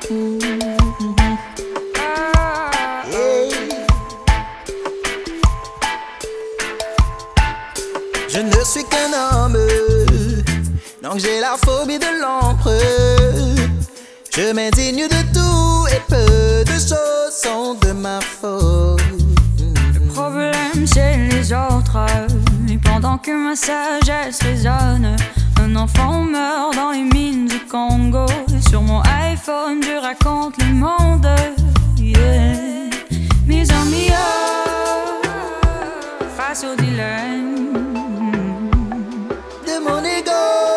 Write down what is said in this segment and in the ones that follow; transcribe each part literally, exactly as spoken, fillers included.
Je ne suis qu'un homme, donc j'ai la phobie de l'ombre. Je m'indigne de tout et peu de choses sont de ma faute. Le problème c'est les autres, et pendant que ma sagesse résonne, un enfant meurt dans les mines du Congo. Et sur mon iPhone je raconte le monde, yeah. Mes amis, oh, face au dilemme de mon ego,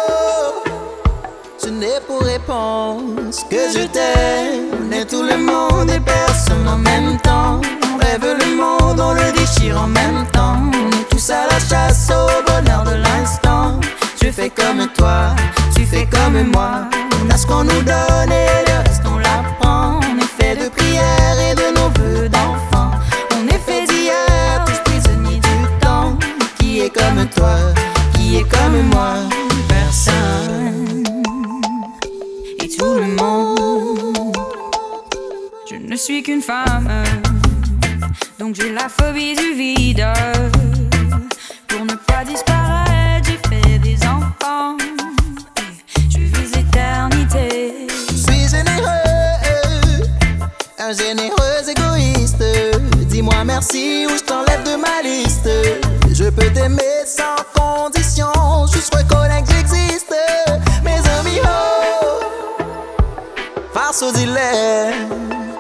je n'ai pour réponse que je t'aime. On est tout le monde et personne en même temps. On rêve le monde, on le déchire en même temps. On est tous à la chasse au bonheur de l'instant. Je fais comme toi, tu fais comme moi. On a ce qu'on nous donne et le reste on l'apprend. On est fait de prières et de nos vœux d'enfants. On est fait d'hier, tous prisonniers du temps. Qui est comme toi, qui est comme moi? Personne. Et tout le monde. Je ne suis qu'une femme, donc j'ai la phobie du vide. Pour ne pas disparaître, j'ai fait des enfants. Je vis l'éternité. Je suis généreux, un généreux égoïste. Dis-moi merci ou je t'enlève de ma liste. Je peux t'aimer sans condition, juste reconnaître que j'existe. Mes amis, oh, face au dilemme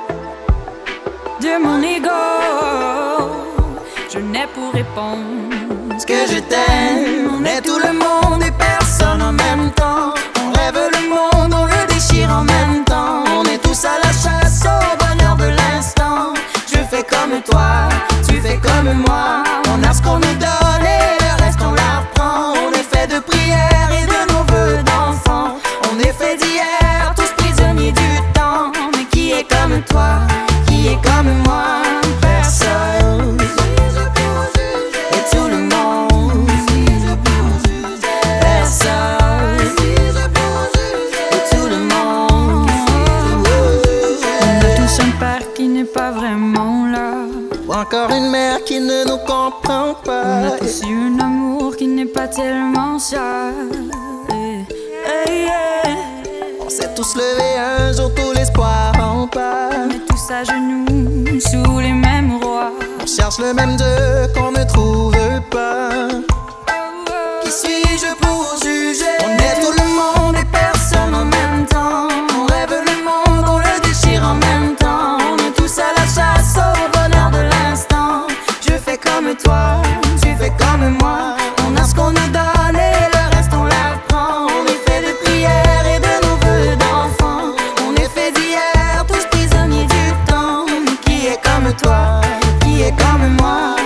de mon ego, je n'ai pour réponse que je t'aime. On est tout le monde et personne en même temps. On rêve le monde, on le déchire en même temps. On est tous à la chasse au bonheur de l'instant. Je fais comme toi, tu fais comme moi. On a ce qu'on nous donne et le reste on l'apprend. On est fait de prières et de nos vœux d'enfants. On est fait d'hier, tous prisonniers du temps. Mais qui est comme toi, qui est comme moi? Personne. Et tout le monde. Personne. Et tout le monde. On a tous un père qui n'est pas vraiment là, Ou encore une mère qui ne nous comprend on pas. a tous eu un amour qui n'est pas tellement ça. Hey, hey, hey. On s'est tous levés un jour, tout l'espoir en bas. On est tous à genoux sous les mêmes rois. On cherche le même Dieu qu'on ne trouve pas. Qui suis-je pour juger? On est tout le monde et personne en même temps. On rêve le monde, on le déchire en même temps. On est tous à la chasse au bonheur de l'instant. Je fais comme toi, tu fais comme moi. On a ce qu'on nous donne et le reste on l'apprend. On est fait de prières et de nos vœux d'enfants. On est fait d'hier, tous prisonniers du temps. Qui est comme toi, qui est comme moi?